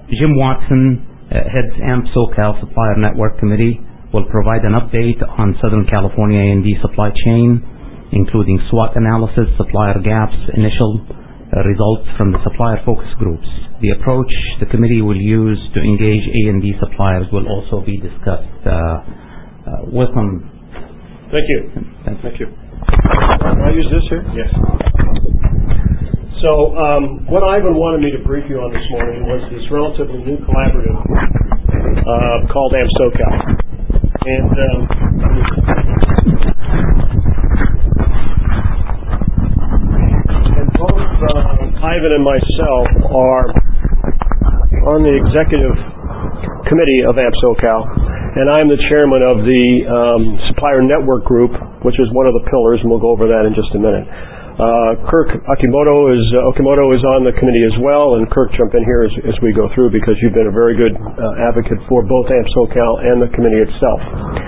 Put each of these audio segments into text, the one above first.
Jim Watson, heads AMP SoCal Supplier Network Committee, will provide an update on Southern California A&D supply chain, including SWOT analysis, supplier gaps, initial results from the supplier focus groups. The approach the committee will use to engage A&D suppliers will also be discussed. Welcome. Thank you. Thank you. Can I use this here? Yes. So what Ivan wanted me to brief you on this morning was this relatively new collaborative called AMP SoCal. And both Ivan and myself are on the executive committee of AMP SoCal, and I'm the chairman of the Supplier Network Group, which is one of the pillars, and we'll go over that in just a minute. Kirk Okimoto is on the committee as well, and Kirk, jump in here as we go through, because you've been a very good advocate for both AMP SoCal and the committee itself.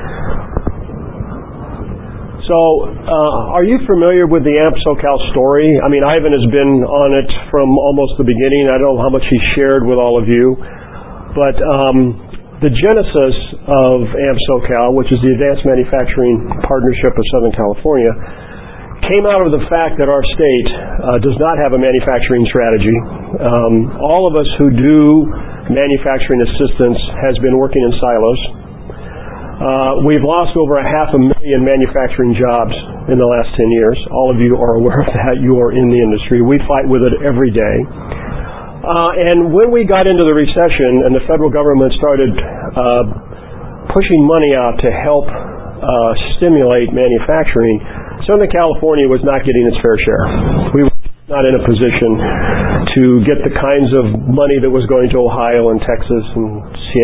So, are you familiar with the AMP SoCal story? I mean, Ivan has been on it from almost the beginning. I don't know how much he shared with all of you, but the genesis of AMP SoCal, which is the Advanced Manufacturing Partnership of Southern California, came out of the fact that our state does not have a manufacturing strategy. All of us who do manufacturing assistance has been working in silos. We've lost over 500,000 manufacturing jobs in the last 10 years. All of you are aware of that. You are in the industry. We fight with it every day. And when we got into the recession and the federal government started pushing money out to help stimulate manufacturing, Southern California was not getting its fair share. We were not in a position to get the kinds of money that was going to Ohio and Texas and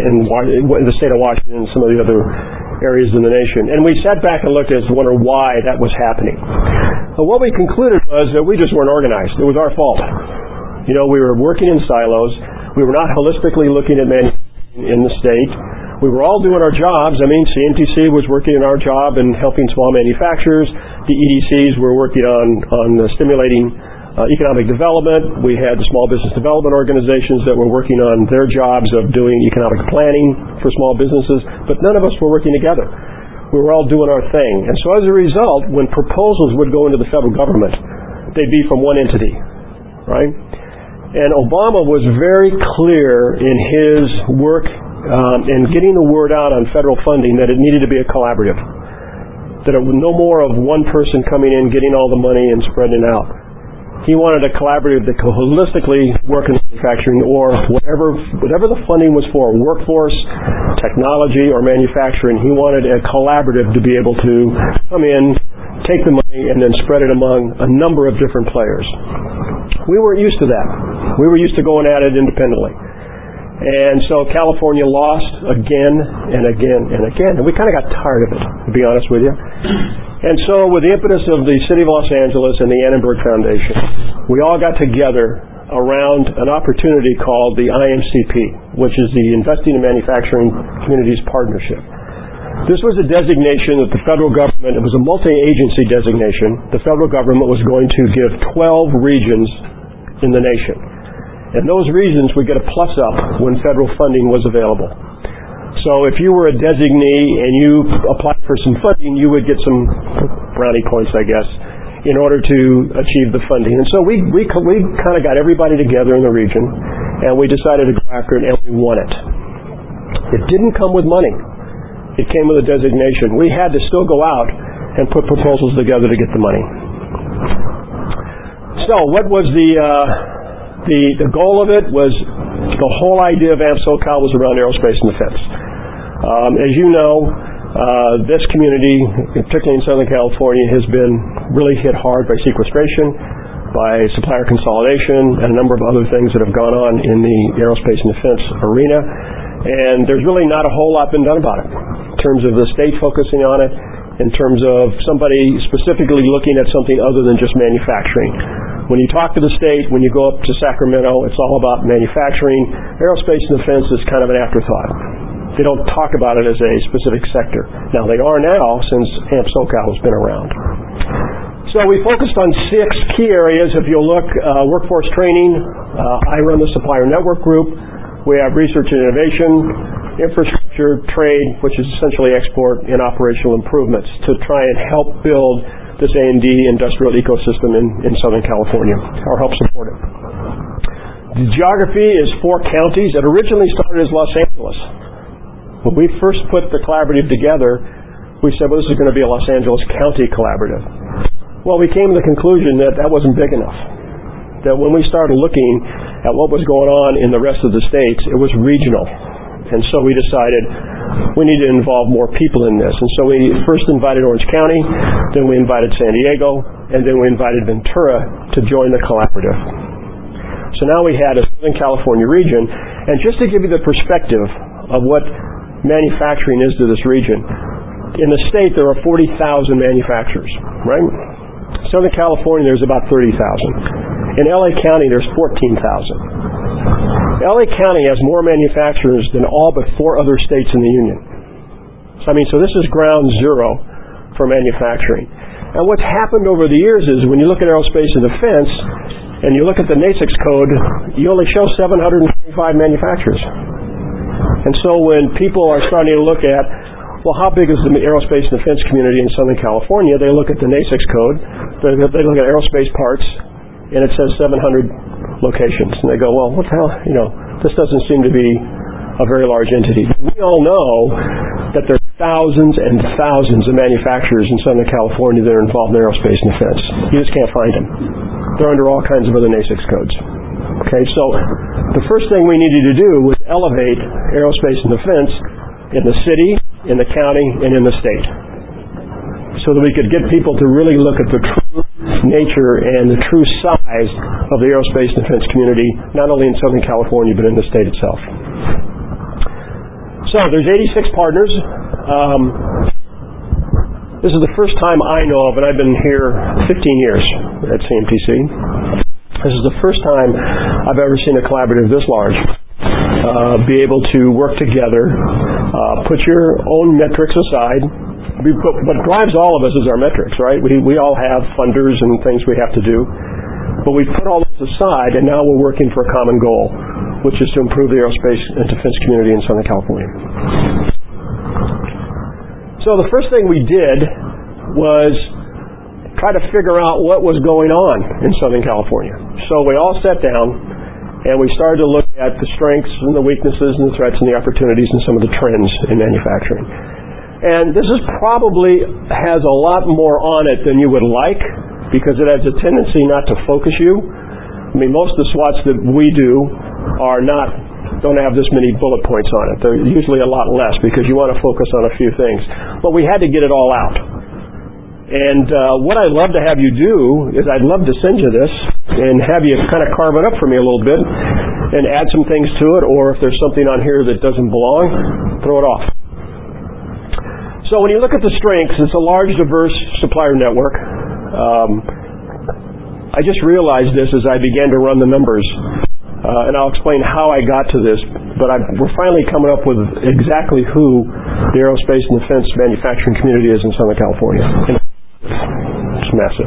the state of Washington and some of the other areas in the nation. And we sat back and looked at it and wondered why that was happening. But what we concluded was that we just weren't organized. It was our fault. You know, we were working in silos. We were not holistically looking at manufacturing in the state. We were all doing our jobs. I mean, CNTC was working in our job and helping small manufacturers. The EDCs were working on stimulating economic development. We had the small business development organizations that were working on their jobs of doing economic planning for small businesses, but none of us were working together. We were all doing our thing. And so as a result, when proposals would go into the federal government, they'd be from one entity, right? And Obama was very clear in his work in getting the word out on federal funding that it needed to be a collaborative, that it was no more of one person coming in, getting all the money and spreading it out. He wanted a collaborative that could holistically work in manufacturing, or whatever the funding was for, workforce, technology, or manufacturing. He wanted a collaborative to be able to come in, take the money, and then spread it among a number of different players. We weren't used to that. We were used to going at it independently. And so California lost again and again and again. And we kind of got tired of it, to be honest with you. And so with the impetus of the City of Los Angeles and the Annenberg Foundation, we all got together around an opportunity called the IMCP, which is the Investing in Manufacturing Communities Partnership. This was a designation that the federal government, it was a multi-agency designation. The federal government was going to give 12 regions in the nation. And those regions would get a plus up when federal funding was available. So if you were a designee and you applied for some funding, you would get some brownie points, I guess, in order to achieve the funding. And so we kind of got everybody together in the region, and we decided to go after it, and we won it. It didn't come with money. It came with a designation. We had to still go out and put proposals together to get the money. So what was the goal of it? Was the whole idea of AMP SoCal was around aerospace and defense. As you know, this community, particularly in Southern California, has been really hit hard by sequestration, by supplier consolidation, and a number of other things that have gone on in the aerospace and defense arena. And there's really not a whole lot been done about it in terms of the state focusing on it, in terms of somebody specifically looking at something other than just manufacturing. When you talk to the state, when you go up to Sacramento, it's all about manufacturing. Aerospace and defense is kind of an afterthought. They don't talk about it as a specific sector. Now, they are now, since AMP SoCal has been around. So we focused on 6 key areas. If you'll look, workforce training, I run the Supplier Network Group. We have research and innovation, infrastructure, trade, which is essentially export, and operational improvements to try and help build this A&D industrial ecosystem in Southern California, or help support it. The geography is 4 counties. It originally started as Los Angeles. When we first put the collaborative together, we said, well, this is going to be a Los Angeles County collaborative. Well, we came to the conclusion that that wasn't big enough. That when we started looking at what was going on in the rest of the states, it was regional. And so we decided we need to involve more people in this. And so we first invited Orange County, then we invited San Diego, and then we invited Ventura to join the collaborative. So now we had a Southern California region, and just to give you the perspective of what manufacturing is to this region, in the state there are 40,000 manufacturers, right? Southern California there's about 30,000. In LA County there's 14,000. LA County has more manufacturers than all but 4 other states in the Union. So this is ground zero for manufacturing. And what's happened over the years is when you look at aerospace and defense, and you look at the NAICS code, you only show 725 manufacturers. And so when people are starting to look at, well, how big is the aerospace and defense community in Southern California, they look at the NAICS code, they look at aerospace parts, and it says 700 locations. And they go, well, what the hell, this doesn't seem to be a very large entity. We all know that there are thousands and thousands of manufacturers in Southern California that are involved in aerospace and defense. You just can't find them. They're under all kinds of other NAICS codes. Okay, so the first thing we needed to do was elevate aerospace and defense in the city, in the county, and in the state, so that we could get people to really look at the true nature and the true size of the aerospace and defense community, not only in Southern California, but in the state itself. So there's 86 partners. This is the first time I know of, and I've been here 15 years at CMTC. This is the first time I've ever seen a collaborative this large be able to work together, put your own metrics aside. What drives all of us is our metrics, right? We all have funders and things we have to do. But we put all this aside, and now we're working for a common goal, which is to improve the aerospace and defense community in Southern California. So the first thing we did was try to figure out what was going on in Southern California. So we all sat down and we started to look at the strengths and the weaknesses and the threats and the opportunities and some of the trends in manufacturing. And this is probably has a lot more on it than you would like, because it has a tendency not to focus you. I mean, most of the SWATs that we do don't have this many bullet points on it. They're usually a lot less because you want to focus on a few things. But we had to get it all out. And what I'd love to have you do is I'd love to send you this and have you kind of carve it up for me a little bit and add some things to it, or if there's something on here that doesn't belong, throw it off. So when you look at the strengths, it's a large, diverse supplier network. I just realized this as I began to run the numbers. And I'll explain how I got to this, but we're finally coming up with exactly who the aerospace and defense manufacturing community is in Southern California. It's massive.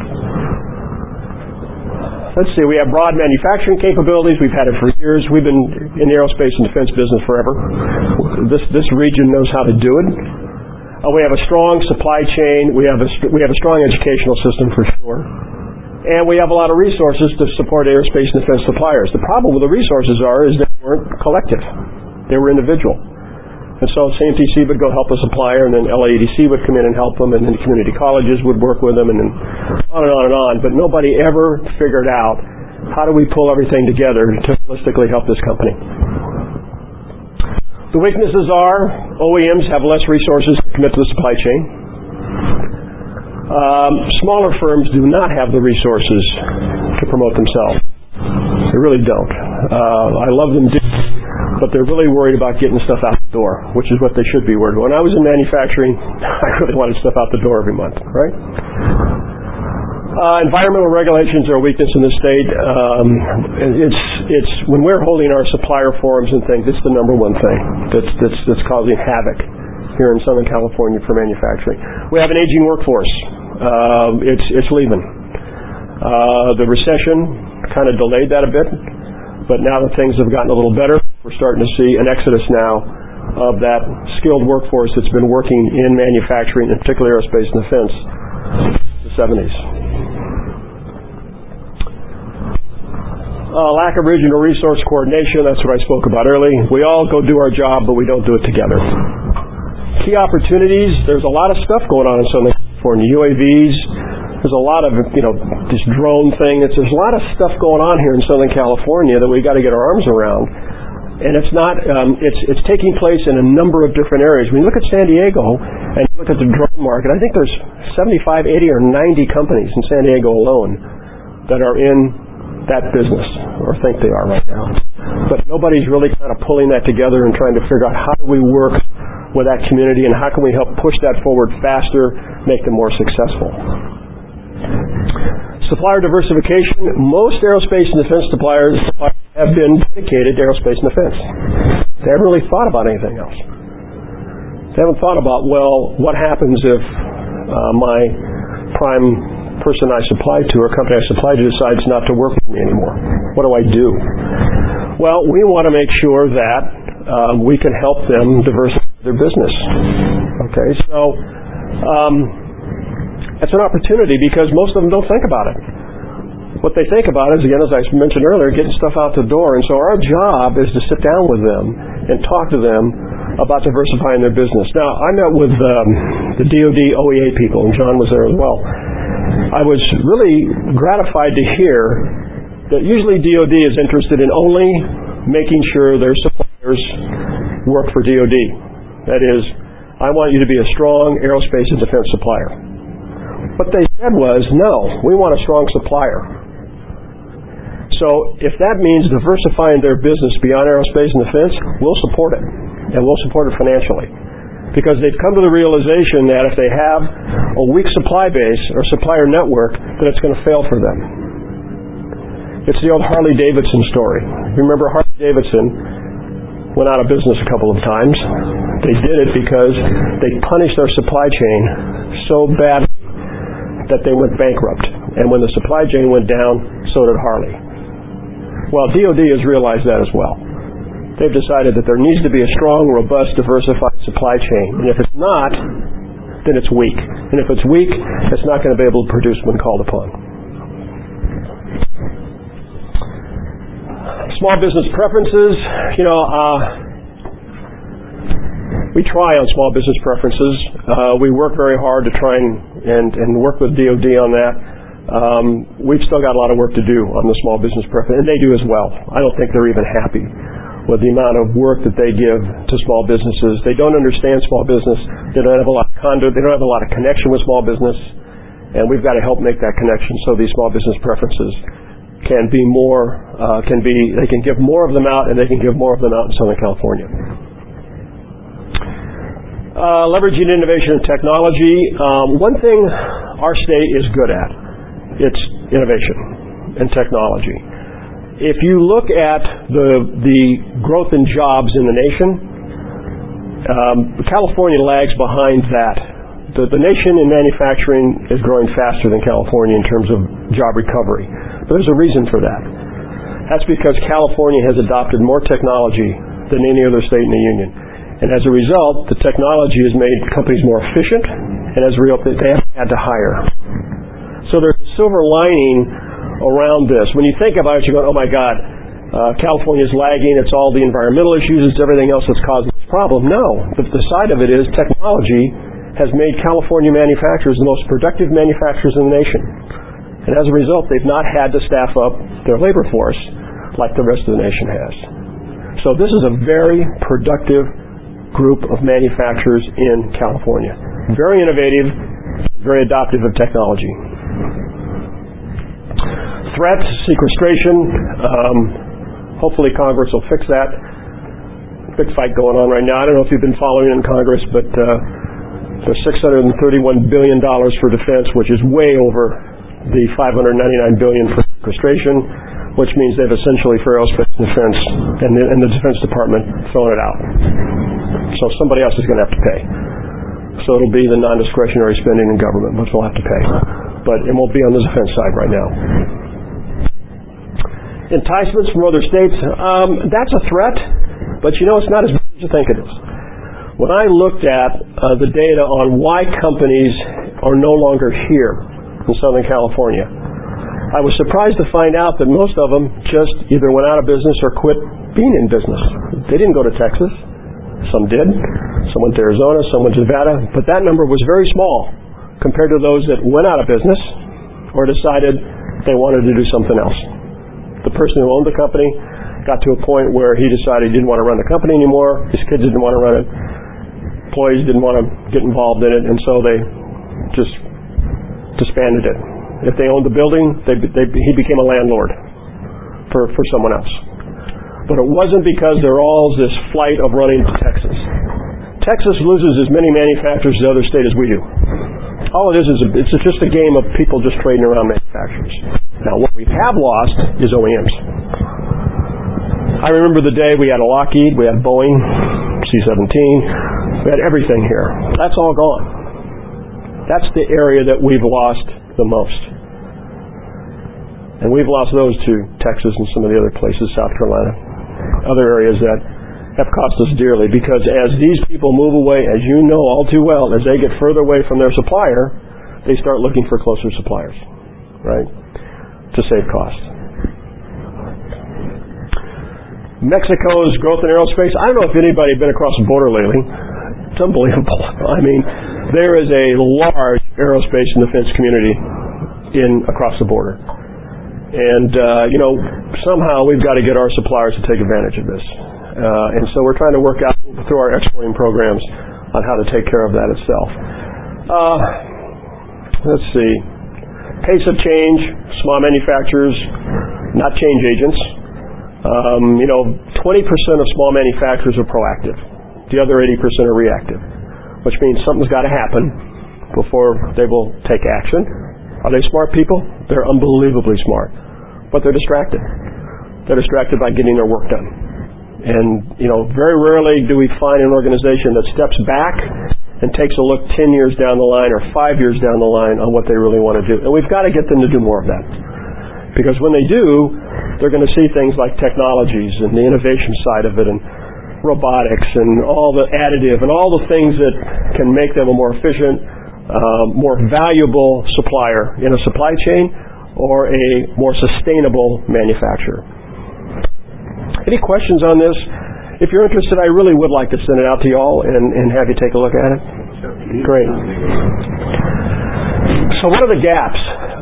Let's see, we have broad manufacturing capabilities. We've had it for years. We've been in the aerospace and defense business forever. This region knows how to do it. We have a strong supply chain. We have a strong educational system for sure. And we have a lot of resources to support aerospace and defense suppliers. The problem with the resources is they weren't collective. They were individual. And so CMTC would go help a supplier, and then LAEDC would come in and help them, and then community colleges would work with them, and then on and on and on. But nobody ever figured out how do we pull everything together to holistically help this company. The weaknesses are OEMs have less resources to commit to the supply chain. Smaller firms do not have the resources to promote themselves. They really don't. I love them, but they're really worried about getting stuff out the door, which is what they should be worried about. When I was in manufacturing, I really wanted stuff out the door every month, right? Environmental regulations are a weakness in the state. It's when we're holding our supplier forums and things, it's the number one thing that's causing havoc here in Southern California for manufacturing. We have an aging workforce. It's leaving. The recession kind of delayed that a bit, but now that things have gotten a little better, We're starting to see an exodus now of that skilled workforce that's been working in manufacturing, in particular aerospace and defense, since the 70s. Lack of regional resource coordination, that's what I spoke about earlier. We all go do our job, but we don't do it together. Key opportunities, there's a lot of stuff going on in Southern California. UAVs, there's a lot of, this drone thing. There's a lot of stuff going on here in Southern California that we got to get our arms around. And it's not, it's taking place in a number of different areas. When you look at San Diego and you look at the drone market, I think there's 75, 80, or 90 companies in San Diego alone that are in that business, or think they are right now. But nobody's really kind of pulling that together and trying to figure out how do we work with that community and how can we help push that forward faster, make them more successful. Supplier diversification. Most aerospace and defense suppliers have been dedicated to aerospace and defense. They haven't really thought about anything else. They haven't thought about, well, what happens if my prime person I supply to or company I supply to decides not to work with me anymore? What do I do? Well, we want to make sure that we can help them diversify their business. Okay, so it's an opportunity because most of them don't think about it. What they think about is, again, as I mentioned earlier, getting stuff out the door. And so our job is to sit down with them and talk to them about diversifying their business. Now, I met with the DoD OEA people, and John was there as well. I was really gratified to hear that usually DoD is interested in only making sure their suppliers work for DoD. That is, I want you to be a strong aerospace and defense supplier. What they said was, no, we want a strong supplier. So if that means diversifying their business beyond aerospace and defense, we'll support it, and we'll support it financially. Because they've come to the realization that if they have a weak supply base or supplier network, then it's going to fail for them. It's the old Harley-Davidson story. Remember, Harley-Davidson went out of business a couple of times. They did it because they punished their supply chain so badly that they went bankrupt. And when the supply chain went down, so did Harley. Well, DoD has realized that as well. They've decided that there needs to be a strong, robust, diversified supply chain. And if it's not, then it's weak. And if it's weak, it's not going to be able to produce when called upon. Small business preferences. We try on small business preferences. We work very hard to try and work with DoD on that. We've still got a lot of work to do on the small business preference, and they do as well. I don't think they're even happy with the amount of work that they give to small businesses. They don't understand small business. They don't have a lot of conduit. They don't have a lot of connection with small business. And we've got to help make that connection so these small business preferences can be more, they can give more of them out, and they can give more of them out in Southern California. Leveraging innovation and technology. One thing our state is good at, it's innovation and technology. If you look at the growth in jobs in the nation, California lags behind that. The nation in manufacturing is growing faster than California in terms of job recovery. But there's a reason for that. That's because California has adopted more technology than any other state in the union. And as a result, the technology has made companies more efficient, and as a result, they haven't had to hire. So there's a silver lining around this. When you think about it, you go, oh my God, California's lagging, it's all the environmental issues, it's everything else that's causing this problem. No, the side of it is technology has made California manufacturers the most productive manufacturers in the nation. And as a result, they've not had to staff up their labor force like the rest of the nation has. So this is a very productive group of manufacturers in California. Very innovative, very adoptive of technology. Threats, sequestration. Hopefully Congress will fix that. Big fight going on right now. I don't know if you've been following in Congress, but there's $631 billion for defense, which is way over the $599 billion for sequestration, which means they've essentially, for aerospace defense and the Defense Department, thrown it out. So somebody else is going to have to pay. So it'll be the non-discretionary spending in government, which will have to pay. But it won't be on the defense side right now. Enticements from other states, that's a threat, but it's not as bad as you think it is. When I looked at the data on why companies are no longer here in Southern California, I was surprised to find out that most of them just either went out of business or quit being in business. They didn't go to Texas. Some did. Some went to Arizona, some went to Nevada, but that number was very small compared to those that went out of business or decided they wanted to do something else. The person who owned the company got to a point where he decided he didn't want to run the company anymore, his kids didn't want to run it, employees didn't want to get involved in it, and so they just disbanded it. If they owned the building, he became a landlord for someone else. But it wasn't because there all this flight of running to Texas. Texas loses as many manufacturers as other state as we do. All it is it's just a game of people just trading around manufacturers. Now, what we have lost is OEMs. I remember the day we had a Lockheed, we had Boeing, C-17, we had everything here. That's all gone. That's the area that we've lost the most. And we've lost those to Texas and some of the other places, South Carolina, other areas that have cost us dearly, because as these people move away, as you know all too well, as they get further away from their supplier, they start looking for closer suppliers, right, to save costs. Mexico's growth in aerospace, I don't know if anybody has been across the border lately. It's unbelievable. I mean, there is a large aerospace and defense community across the border. And, somehow we've got to get our suppliers to take advantage of this. And so we're trying to work out through our exporting programs on how to take care of that itself. Let's see. Pace of change, small manufacturers, not change agents. 20% of small manufacturers are proactive. The other 80% are reactive, which means something's got to happen before they will take action. Are they smart people? They're unbelievably smart. But they're distracted. They're distracted by getting their work done. And, very rarely do we find an organization that steps back and takes a look 10 years down the line or 5 years down the line on what they really want to do. And we've got to get them to do more of that. Because when they do, they're going to see things like technologies and the innovation side of it and robotics and all the additive and all the things that can make them a more efficient, more valuable supplier in a supply chain or a more sustainable manufacturer. Any questions on this? If you're interested, I really would like to send it out to you all and have you take a look at it. Great. So what are the gaps?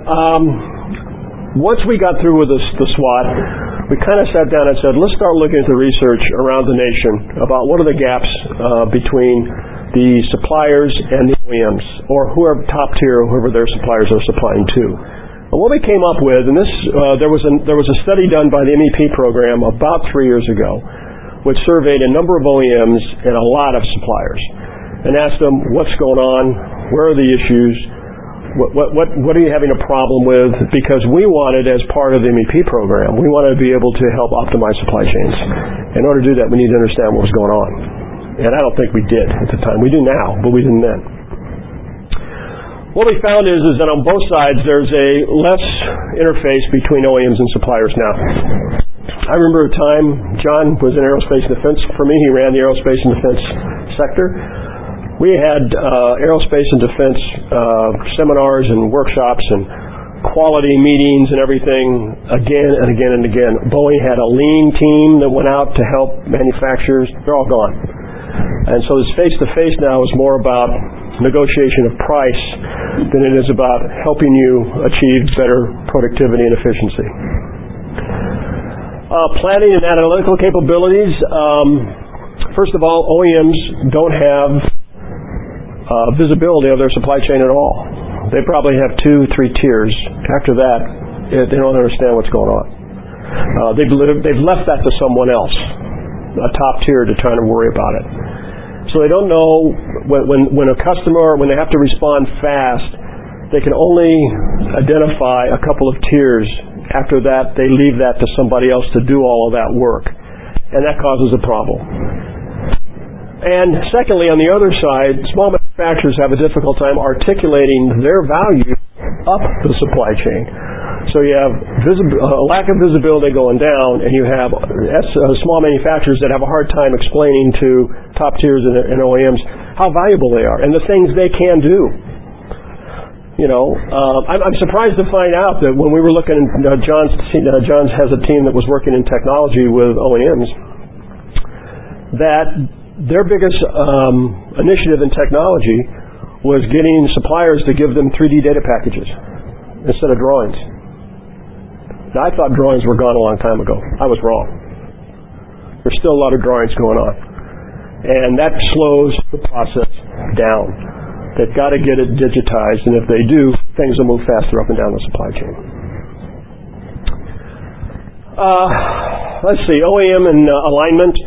Once we got through with the SWOT, we kind of sat down and said, let's start looking at the research around the nation about what are the gaps between the suppliers and the OEMs, or whoever top tier, whoever their suppliers are supplying to. And what we came up with, and this there was a study done by the MEP program about 3 years ago, which surveyed a number of OEMs and a lot of suppliers, and asked them what's going on, where are the issues, what are you having a problem with? Because we wanted, as part of the MEP program, we wanted to be able to help optimize supply chains. In order to do that, we need to understand what was going on. And I don't think we did at the time. We do now, but we didn't then. What we found is that on both sides there's a less interface between OEMs and suppliers now. I remember a time John was in aerospace and defense. For me, he ran the aerospace and defense sector. We had aerospace and defense seminars and workshops and quality meetings and everything again and again and again. Boeing had a lean team that went out to help manufacturers. They're all gone. And so this face-to-face now is more about negotiation of price than it is about helping you achieve better productivity and efficiency. Planning and analytical capabilities. First of all, OEMs don't have visibility of their supply chain at all. They probably have 2-3 tiers. After that, they don't understand what's going on. They've left that to someone else, a top tier, to try to worry about it. So they don't know when a customer, when they have to respond fast, they can only identify a couple of tiers. After that, they leave that to somebody else to do all of that work. And that causes a problem. And secondly, on the other side, small manufacturers have a difficult time articulating their value up the supply chain. So you have a lack of visibility going down, and you have small manufacturers that have a hard time explaining to top tiers and OEMs how valuable they are and the things they can do. I'm surprised to find out that when we were looking, John's has a team that was working in technology with OEMs, that their biggest initiative in technology was getting suppliers to give them 3D data packages instead of drawings. Now, I thought drawings were gone a long time ago. I was wrong. There's still a lot of drawings going on. And that slows the process down. They've got to get it digitized, and if they do, things will move faster up and down the supply chain. Let's see, OEM and alignment.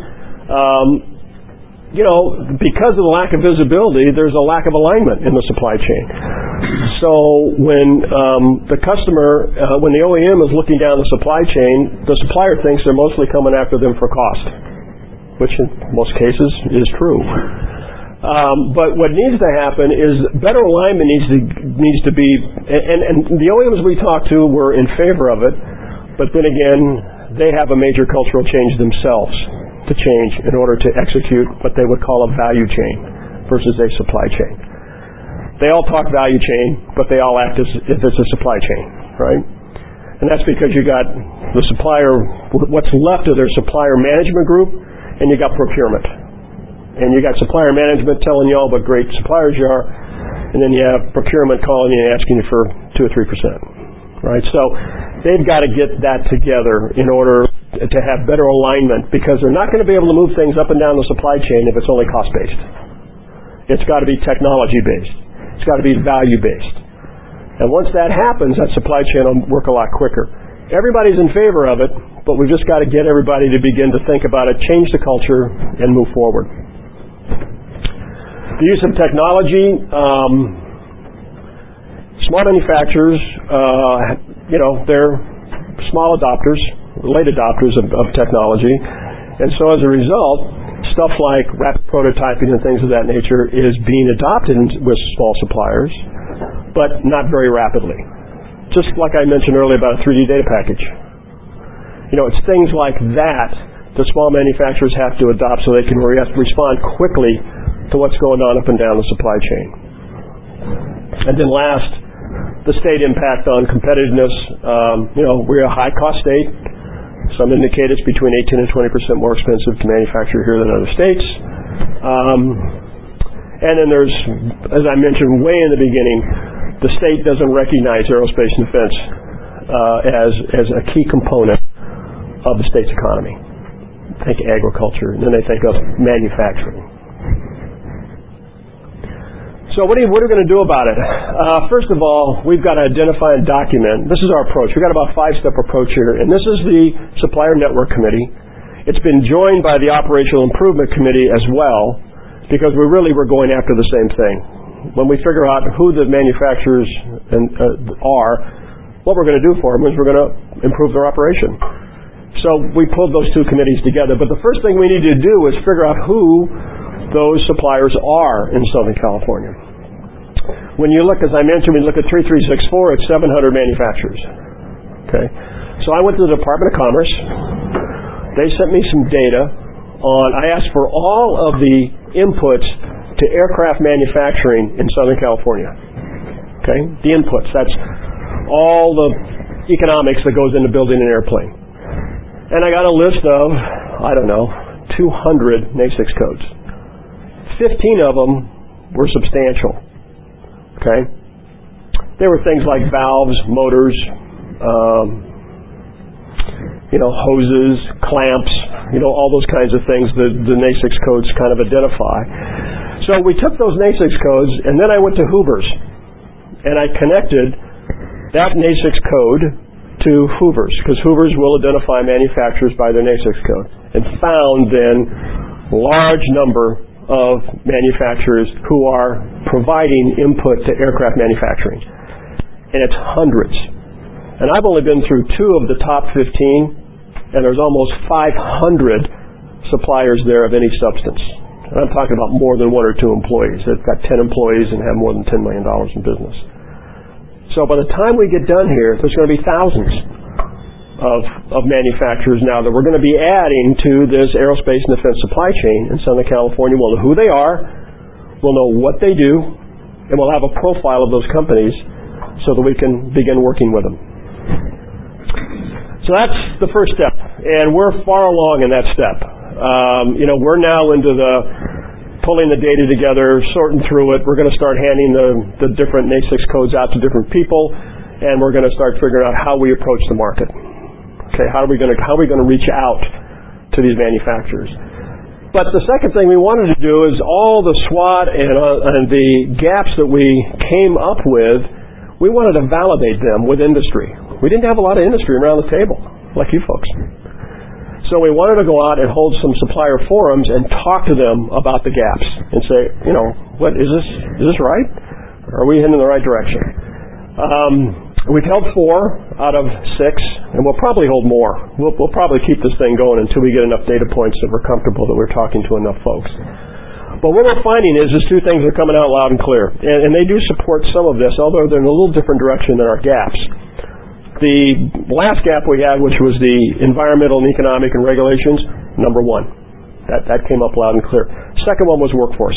Because of the lack of visibility, there's a lack of alignment in the supply chain. So when the customer, when the OEM is looking down the supply chain, the supplier thinks they're mostly coming after them for cost, which in most cases is true. But what needs to happen is better alignment needs to be, and the OEMs we talked to were in favor of it, but then again, they have a major cultural change themselves to change in order to execute what they would call a value chain versus a supply chain. They all talk value chain, but they all act as if it's a supply chain, right? And that's because you got the supplier, what's left of their supplier management group, and you got procurement. And you got supplier management telling you all what great suppliers you are, and then you have procurement calling you and asking you for 2 or 3%, right? So they've got to get that together in order to have better alignment, because they're not going to be able to move things up and down the supply chain if it's only cost-based. It's got to be technology-based. It's got to be value-based. And once that happens, that supply chain will work a lot quicker. Everybody's in favor of it, but we've just got to get everybody to begin to think about it, change the culture, and move forward. The use of technology, small manufacturers, they're small adopters, late adopters of technology, and so as a result, stuff like rapid prototyping and things of that nature is being adopted with small suppliers, but not very rapidly. Just like I mentioned earlier about a 3D data package. It's things like that the small manufacturers have to adopt so they can respond quickly to what's going on up and down the supply chain. And then last, the state impact on competitiveness. We're a high-cost state. Some indicate it's between 18 and 20% more expensive to manufacture here than other states. And then there's, as I mentioned way in the beginning, the state doesn't recognize aerospace and defense as a key component of the state's economy. Think agriculture, and then they think of manufacturing. So what are we going to do about it? First of all, we've got to identify and document. This is our approach. We've got about a 5-step approach here, and this is the Supplier Network Committee. It's been joined by the Operational Improvement Committee as well, because we're going after the same thing. When we figure out who the manufacturers are, what we're going to do for them is we're going to improve their operation. So we pulled those two committees together, but the first thing we need to do is figure out who those suppliers are in Southern California. When you look, as I mentioned, we look at 3364, it's 700 manufacturers. Okay, so I went to the Department of Commerce. They sent me some data on, I asked for all of the inputs to aircraft manufacturing in Southern California. Okay, the inputs, that's all the economics that goes into building an airplane. And I got a list of, 200 NAICS codes. 15 of them were substantial. Okay? There were things like valves, motors, hoses, clamps, all those kinds of things that the NAICS codes kind of identify. So we took those NAICS codes, and then I went to Hoover's, and I connected that NAICS code to Hoover's, because Hoover's will identify manufacturers by their NAICS code, and found then a large number of manufacturers who are providing input to aircraft manufacturing. And it's hundreds. And I've only been through 2 of the top 15, and there's almost 500 suppliers there of any substance. And I'm talking about more than 1 or 2 employees. They've got 10 employees and have more than $10 million in business. So by the time we get done here, there's going to be thousands of manufacturers now that we're going to be adding to this aerospace and defense supply chain in Southern California. We'll know who they are, we'll know what they do, and we'll have a profile of those companies so that we can begin working with them. So that's the first step, and we're far along in that step. We're now into the pulling the data together, sorting through it. We're going to start handing the different NAICS codes out to different people, and we're going to start figuring out how we approach the market. Okay, how are we going to reach out to these manufacturers? But the second thing we wanted to do is all the SWOT and the gaps that we came up with, we wanted to validate them with industry. We didn't have a lot of industry around the table, like you folks. So we wanted to go out and hold some supplier forums and talk to them about the gaps and say, what is this? Is this right? Are we heading in the right direction? We've held 4 out of 6, and we'll probably hold more. We'll probably keep this thing going until we get enough data points that we're comfortable that we're talking to enough folks. But what we're finding is 2 things are coming out loud and clear, and they do support some of this, although they're in a little different direction than our gaps. The last gap we had, which was the environmental and economic and regulations, number 1. That came up loud and clear. Second one was workforce.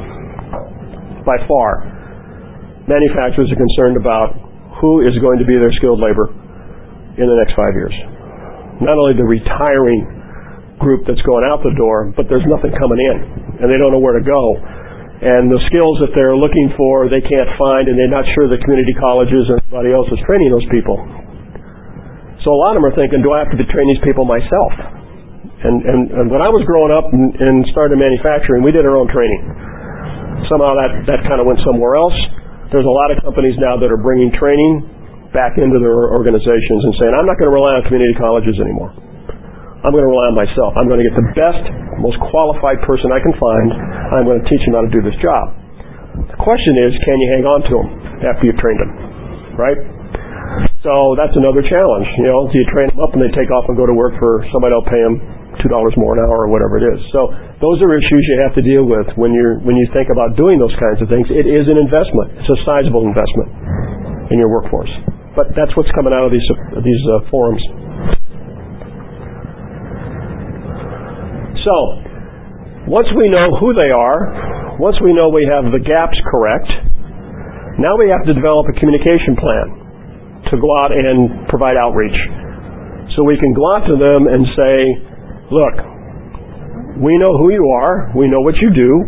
By far, manufacturers are concerned about who is going to be their skilled labor in the next 5 years. Not only the retiring group that's going out the door, but there's nothing coming in, and they don't know where to go. And the skills that they're looking for, they can't find, and they're not sure the community colleges and everybody else is training those people. So a lot of them are thinking, do I have to train these people myself? And when I was growing up and started manufacturing, we did our own training. Somehow that kind of went somewhere else. There's a lot of companies now that are bringing training back into their organizations and saying, I'm not going to rely on community colleges anymore. I'm going to rely on myself. I'm going to get the best, most qualified person I can find. I'm going to teach them how to do this job. The question is, can you hang on to them after you've trained them? Right? So that's another challenge. Do you train them up and they take off and go to work for somebody else, pay them $2 more an hour or whatever it is? So those are issues you have to deal with when you think about doing those kinds of things. It is an investment. It's a sizable investment in your workforce. But that's what's coming out of these forums. So once we know who they are, once we know we have the gaps correct, now we have to develop a communication plan to go out and provide outreach. So we can go out to them and say, look, we know who you are, we know what you do,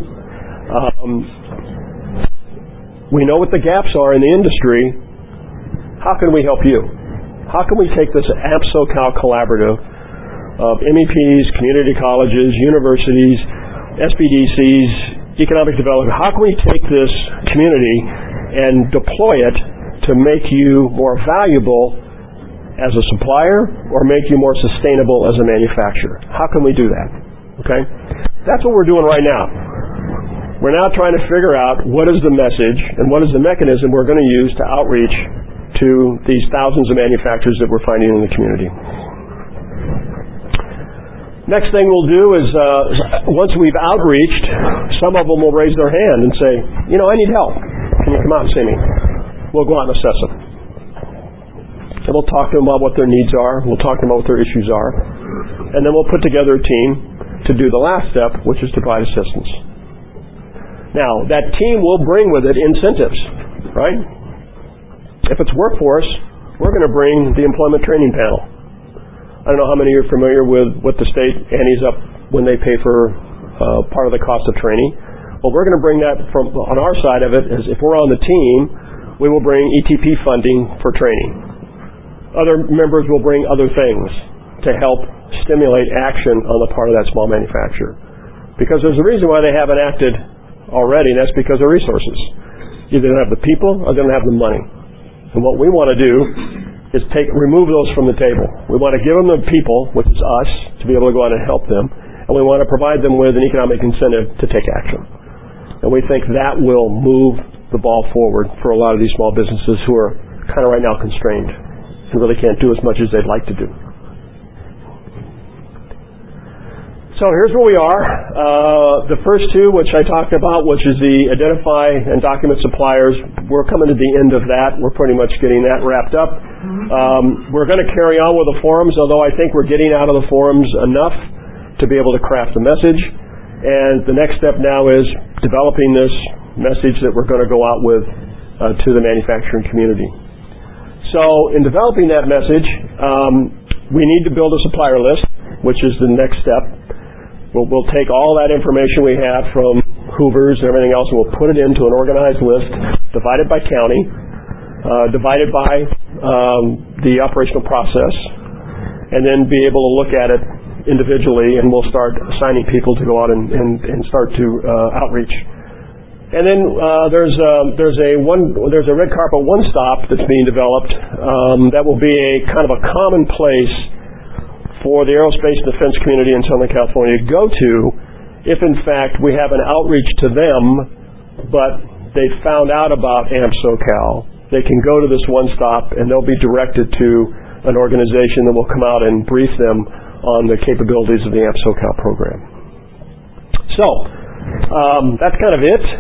we know what the gaps are in the industry. How can we help you? How can we take this AMP-SoCal collaborative of MEPs, community colleges, universities, SBDCs, economic development, how can we take this community and deploy it to make you more valuable as a supplier or make you more sustainable as a manufacturer? How can we do that? Okay? That's what we're doing right now. We're now trying to figure out what is the message and what is the mechanism we're going to use to outreach to these thousands of manufacturers that we're finding in the community. Next thing we'll do is, once we've outreached, some of them will raise their hand and say, I need help. Can you come out and see me? We'll go out and assess them. And we'll talk to them about what their needs are. We'll talk to them about what their issues are. And then we'll put together a team to do the last step, which is to provide assistance. Now, that team will bring with it incentives, right? If it's workforce, we're going to bring the employment training panel. I don't know how many of you are familiar with what the state antes up when they pay for part of the cost of training. Well, we're going to bring that from on our side of it. As if we're on the team, we will bring ETP funding for training. Other members will bring other things to help stimulate action on the part of that small manufacturer. Because there's a reason why they haven't acted already, and that's because of resources. Either they don't have the people or they don't have the money. And what we want to do is remove those from the table. We want to give them the people, which is us, to be able to go out and help them, and we want to provide them with an economic incentive to take action. And we think that will move the ball forward for a lot of these small businesses who are kind of right now constrained and really can't do as much as they'd like to do. So So here's where we are. The first two, which I talked about, which is the identify and document suppliers, we're coming to the end of that. We're pretty much getting that wrapped up. We're going to carry on with the forums, although I think we're getting out of the forums enough to be able to craft a message. And the next step now is developing this message that we're going to go out with to the manufacturing community. So in developing that message, we need to build a supplier list, which is the next step. We'll take all that information we have from Hoover's and everything else, and we'll put it into an organized list, divided by county, divided by the operational process, and then be able to look at it individually, and we'll start assigning people to go out and start to outreach. And then there's a red carpet one-stop that's being developed that will be a kind of a common place for the aerospace and defense community in Southern California to go to if, in fact, we have an outreach to them, but they found out about AMP SoCal. They can go to this one stop, and they'll be directed to an organization that will come out and brief them on the capabilities of the AMP SoCal program. So that's kind of it.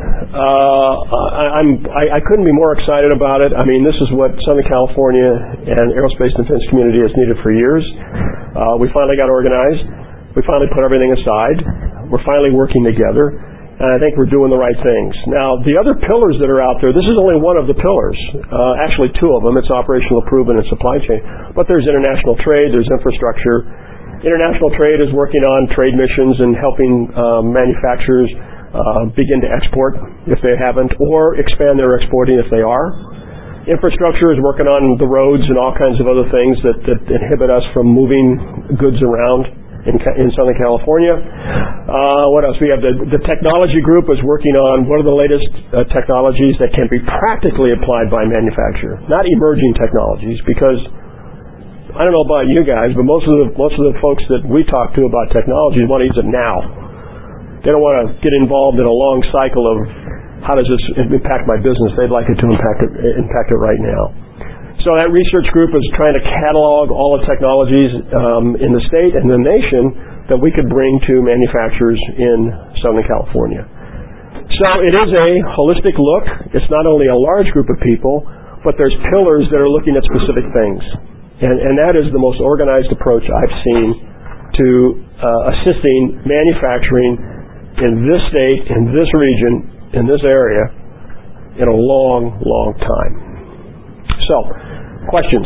I couldn't be more excited about it. I mean, this is what Southern California and aerospace and defense community has needed for years. We finally got organized. We finally put everything aside. We're finally working together, and I think we're doing the right things. Now, the other pillars that are out there, this is only one of the pillars. Actually, two of them. It's operational improvement and supply chain. But there's international trade. There's infrastructure. International trade is working on trade missions and helping manufacturers begin to export if they haven't, or expand their exporting if they are. Infrastructure is working on the roads and all kinds of other things that inhibit us from moving goods around in Southern California. What else? We have the technology group is working on what are the latest technologies that can be practically applied by manufacturer, not emerging technologies, because I don't know about you guys, but most of the folks that we talk to about technology want to use it now. They don't want to get involved in a long cycle of how does this impact my business. They'd like it to impact it right now. So that research group is trying to catalog all the technologies in the state and the nation that we could bring to manufacturers in Southern California. So it is a holistic look. It's not only a large group of people, but there's pillars that are looking at specific things. And that is the most organized approach I've seen to assisting manufacturing in this state, in this region, in this area, in a long, long time. So, questions?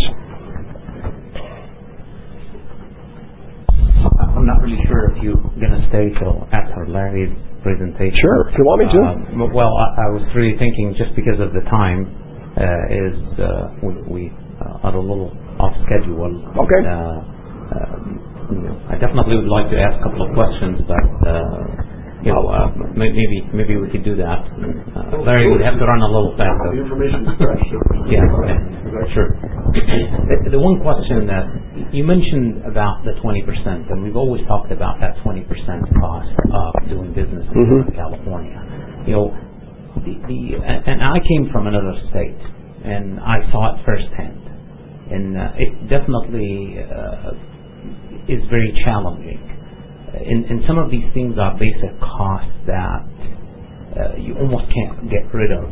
I'm not really sure if you're going to stay till after Larry's presentation. Sure, if you want me to. Well, I was really thinking, just because of the time, we are a little off schedule. Okay. I definitely would like to ask a couple of questions, but maybe we could do that. Larry would have to run a little faster. The information is fresh. Yeah, sure. The one question that you mentioned about the 20%, and we've always talked about that 20% cost of doing business in California. And I came from another state, and I saw it firsthand, and it definitely is very challenging. And some of these things are basic costs that you almost can't get rid of.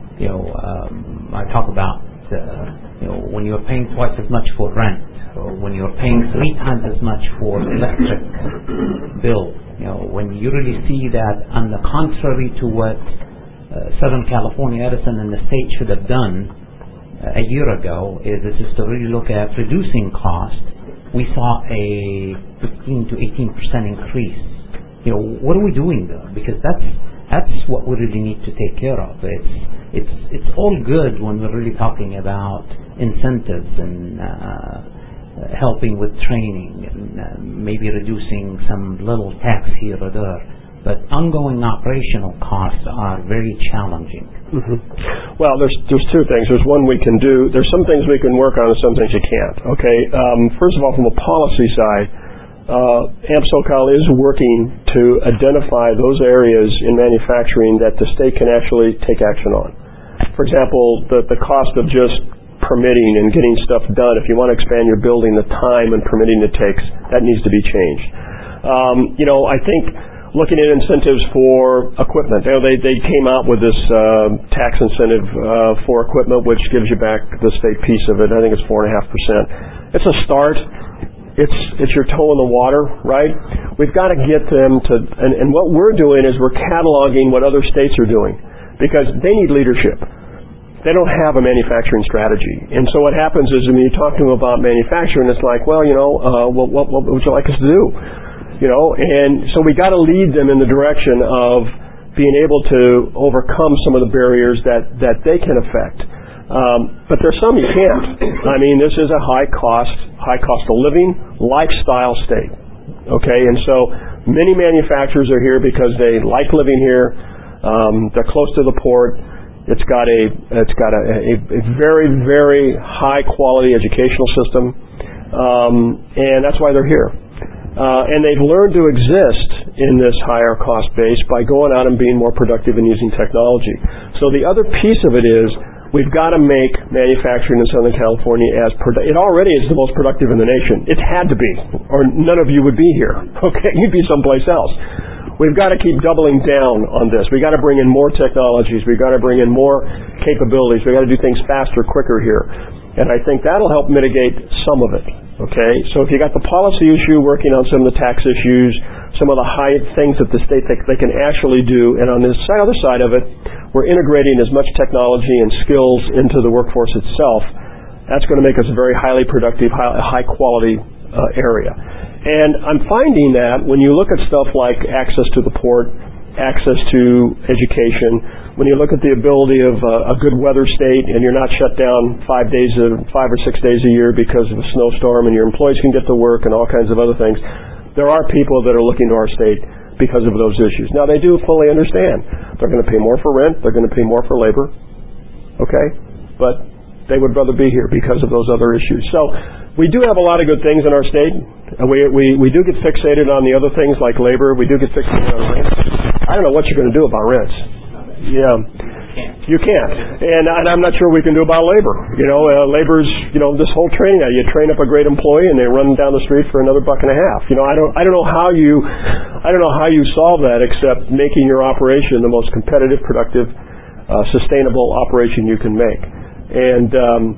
I talk about when you're paying twice as much for rent, or when you're paying 3 times as much for electric bill. When you really see that, on the contrary to what Southern California Edison and the state should have done a year ago, this is to really look at reducing cost. We saw a 15 to 18% increase. What are we doing there? Because that's what we really need to take care of. It's all good when we're really talking about incentives and helping with training and maybe reducing some little tax here or there. But ongoing operational costs are very challenging. Well, there's two things. There's one we can do. There's some things we can work on and some things you can't. Okay. First of all, from a policy side, AMP SoCal is working to identify those areas in manufacturing that the state can actually take action on. For example, the cost of just permitting and getting stuff done. If you want to expand your building, the time and permitting it takes, that needs to be changed. I think looking at incentives for equipment, they came out with this tax incentive for equipment, which gives you back the state piece of it. I think it's 4.5%. It's a start. It's your toe in the water, right? We've got to get them to, and what we're doing is we're cataloging what other states are doing, because they need leadership. They don't have a manufacturing strategy. And so what happens is when you talk to them about manufacturing, it's like, what would you like us to do? And so we got to lead them in the direction of being able to overcome some of the barriers that they can affect. But there's some you can't. I mean, this is a high cost of living, lifestyle state. Okay, and so many manufacturers are here because they like living here. They're close to the port. It's got a very, very high quality educational system, and that's why they're here. And they've learned to exist in this higher cost base by going out and being more productive and using technology. So the other piece of it is we've got to make manufacturing in Southern California it already is the most productive in the nation. It had to be, or none of you would be here. Okay, you'd be someplace else. We've got to keep doubling down on this. We've got to bring in more technologies. We've got to bring in more capabilities. We've got to do things faster, quicker here. And I think that'll help mitigate some of it. Okay? So if you got the policy issue working on some of the tax issues, some of the high things that the state they can actually do, and on this other side of it, we're integrating as much technology and skills into the workforce itself. That's going to make us a very highly productive, high quality area. And I'm finding that when you look at stuff like access to the port, access to education, when you look at the ability of a good weather state and you're not shut down 5 or 6 days a year because of a snowstorm and your employees can get to work and all kinds of other things, there are people that are looking to our state because of those issues. Now, they do fully understand. They're going to pay more for rent. They're going to pay more for labor. Okay? But they would rather be here because of those other issues. So we do have a lot of good things in our state. We do get fixated on the other things like labor. We do get fixated on rents. I don't know what you're going to do about rents. Yeah. You can't. And I'm not sure we can do about labor. Labor's, this whole training. You train up a great employee and they run down the street for another $1.50. I don't know how you solve that except making your operation the most competitive, productive, sustainable operation you can make. And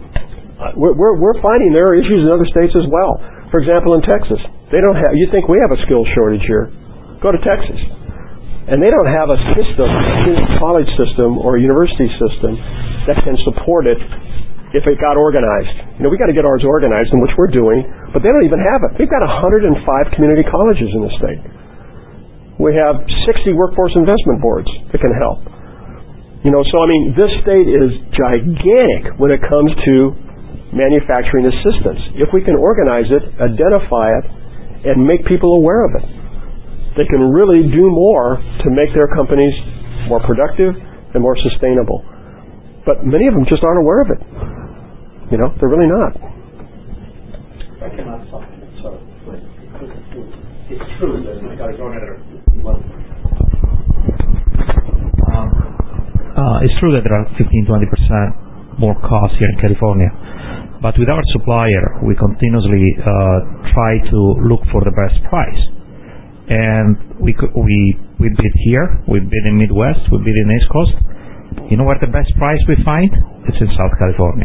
we're finding there are issues in other states as well. For example, in Texas, you think we have a skills shortage here. Go to Texas. And they don't have a system, a college system or a university system that can support it if it got organized. We got to get ours organized, and which we're doing, but they don't even have it. We've got 105 community colleges in the state. We have 60 workforce investment boards that can help. This state is gigantic when it comes to manufacturing assistance. If we can organize it, identify it, and make people aware of it, they can really do more to make their companies more productive and more sustainable. But many of them just aren't aware of it. They're really not. I cannot stop. So, it's true that it's true that there are 15-20% more costs here in California. But with our supplier, we continuously try to look for the best price. And we bid here, we bid in Midwest, we bid in East Coast. You know where the best price we find? It's in South California.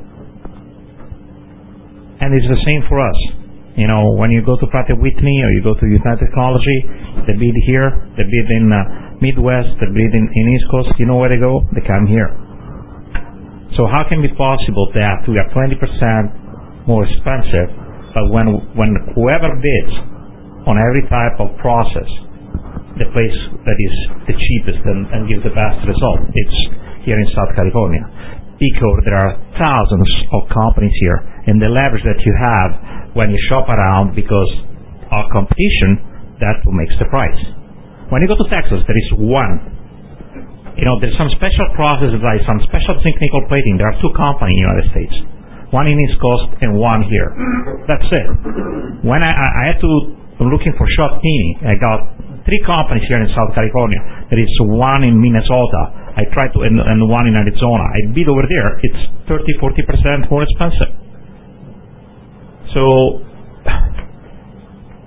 And it's the same for us. When you go to Pratt & Whitney or you go to United Technology, they bid here, they bid in Midwest, they bid in East Coast. You know where they go? They come here. So how can it be possible that we are 20% more expensive, but when whoever bids on every type of process, the place that is the cheapest and gives the best result, it's here in South California. Because there are thousands of companies here, and the leverage that you have when you shop around because of competition, that's what makes the price. When you go to Texas, there is one. There's some special process, like some special nickel plating. There are two companies in the United States. One in East Coast and one here. That's it. When I had to, looking for shop cleaning, I got 3 companies here in South California. There is one in Minnesota. I tried to, and one in Arizona. I bid over there. It's 30-40% more expensive. So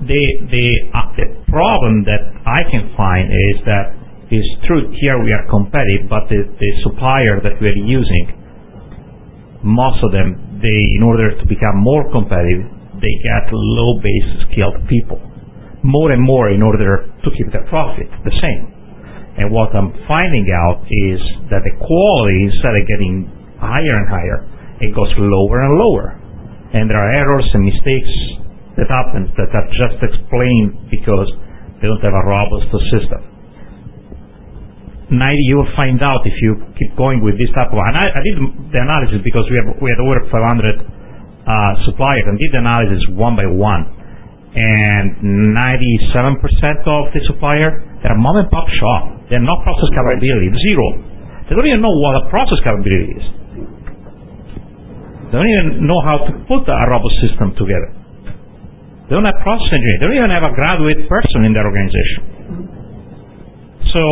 the problem that I can find is that it's true here we are competitive, but the supplier that we are using, most of them, in order to become more competitive, they get low base skilled people, more and more in order to keep their profit the same. And what I'm finding out is that the quality, instead of getting higher and higher, it goes lower and lower. And there are errors and mistakes that happen that are just explained because they don't have a robust system. 90, you will find out if you keep going with this type of. And I did the analysis because we had over 500 suppliers and did the analysis one by one. And 97% of the supplier, they're mom and pop shop. They're not process capability, zero. They don't even know what a process capability is. They don't even know how to put a robust system together. They don't have process engineering. They don't even have a graduate person in their organization. So,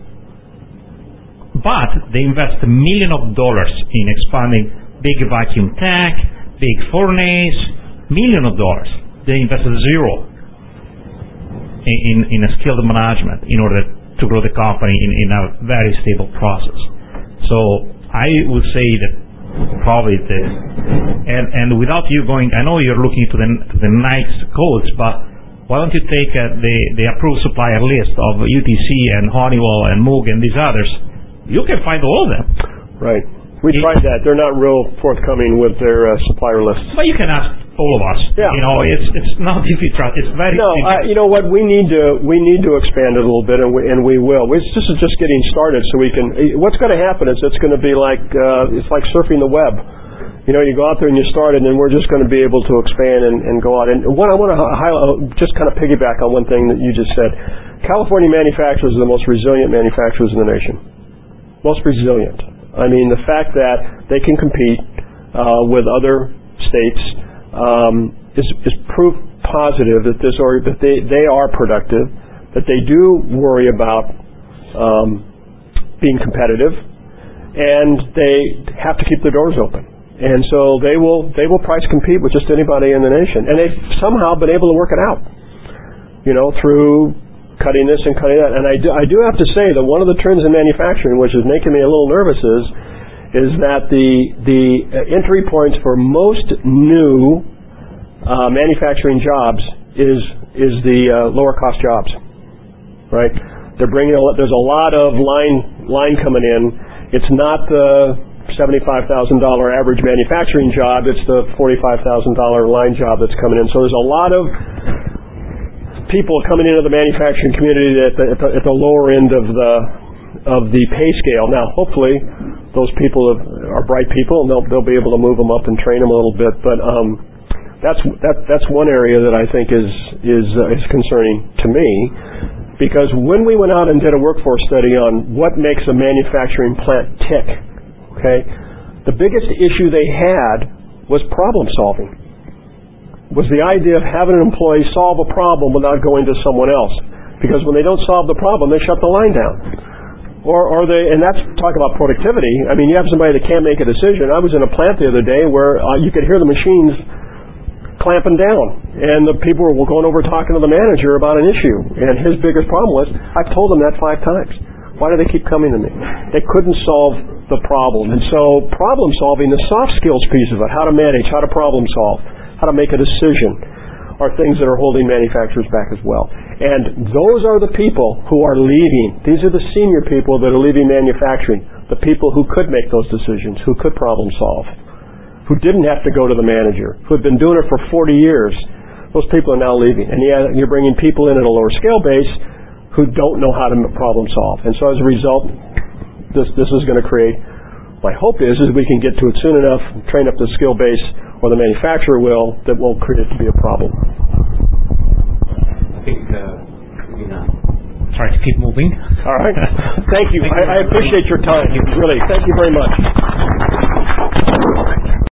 but they invest $millions in expanding big vacuum tank, big furnace, $millions. They invested zero in a skilled management in order to grow the company in a very stable process. So I would say that probably and without you going, I know you're looking to the nice codes, but why don't you take the approved supplier list of UTC and Honeywell and Moog and these others? You can find all of them. Right. We tried that. They're not real forthcoming with their supplier lists. But you can ask all of us. Yeah. You know, it's not difficult. It's very. No, you know what? We need to expand it a little bit, and we will. This is just getting started, so we can. What's going to happen is it's going to be like it's like surfing the web. You know, you go out there and you start, and then we're just going to be able to expand and go out. And what I want to highlight, just kind of piggyback on one thing that you just said. California manufacturers are the most resilient manufacturers in the nation. Most resilient. I mean, the fact that they can compete with other states is proof positive that they are productive, that they do worry about being competitive, and they have to keep their doors open. And so they will price compete with just anybody in the nation, and they've somehow been able to work it out, you know, through cutting this and cutting that. And I do have to say that one of the trends in manufacturing, which is making me a little nervous, is that the entry points for most new manufacturing jobs is the lower cost jobs, right? They're bringing there's a lot of line coming in. It's not the $75,000 average manufacturing job. It's the $45,000 line job that's coming in. So there's a lot of people coming into the manufacturing community at the lower end of the pay scale. Now, hopefully, those people are bright people, and they'll be able to move them up and train them a little bit. But that's one area that I think is concerning to me, because when we went out and did a workforce study on what makes a manufacturing plant tick, okay, the biggest issue they had was problem solving. Was the idea of having an employee solve a problem without going to someone else. Because when they don't solve the problem, they shut the line down. And that's talk about productivity. I mean, you have somebody that can't make a decision. I was in a plant the other day where you could hear the machines clamping down. And the people were going over talking to the manager about an issue. And his biggest problem was, I've told them that 5 times. Why do they keep coming to me? They couldn't solve the problem. And so problem solving, the soft skills piece of it, how to manage, how to problem solve, how to make a decision, are things that are holding manufacturers back as well. And those are the people who are leaving. These are the senior people that are leaving manufacturing, the people who could make those decisions, who could problem solve, who didn't have to go to the manager, who had been doing it for 40 years. Those people are now leaving. And you're bringing people in at a lower scale base who don't know how to problem solve. And so as a result, this is going to create, my hope is we can get to it soon enough, train up the skill base, or the manufacturer will, that won't create it to be a problem. I think we're going to try to keep moving. All right. Thank you. I appreciate your time. Really. Thank you very much.